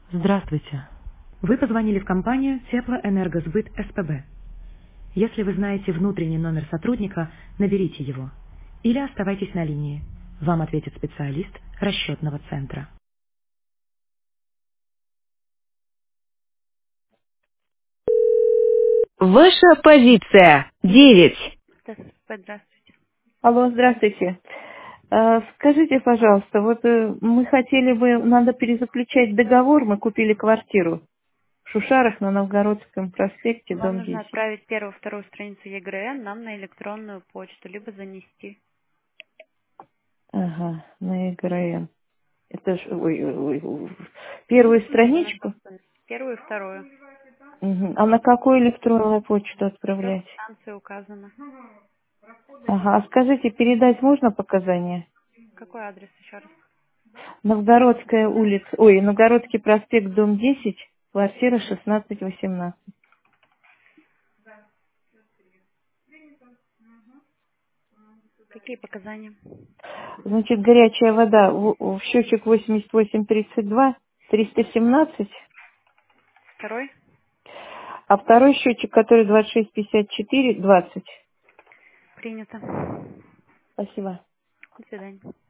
Здравствуйте. Вы позвонили в компанию Теплоэнергосбыт СПБ. Если вы знаете внутренний номер сотрудника, наберите его. Или оставайтесь на линии. Вам ответит специалист расчетного центра. Ваша позиция 9. Здравствуйте. Алло, здравствуйте. Скажите, пожалуйста, вот мы хотели бы, надо перезаключать договор, мы купили квартиру в Шушарах на Новгородском проспекте, Вам дом нужно 10. отправить первую, вторую страницу ЕГРН нам на электронную почту, либо занести. Ага, на ЕГРН. Это ж, первую Именно страничку? собственно, первую и вторую. Мгм. А на какую электронную почту Все отправлять? станции указано. Ага, а скажите, передать можно показания? Какой адрес еще раз? Новгородская улица, ой, Новгородский проспект, дом 10, квартира 16-18. Какие показания? Значит, горячая вода в счетчик 8832, 317, Второй? а второй счетчик, который 2654, 20. Принято. Спасибо. До свидания.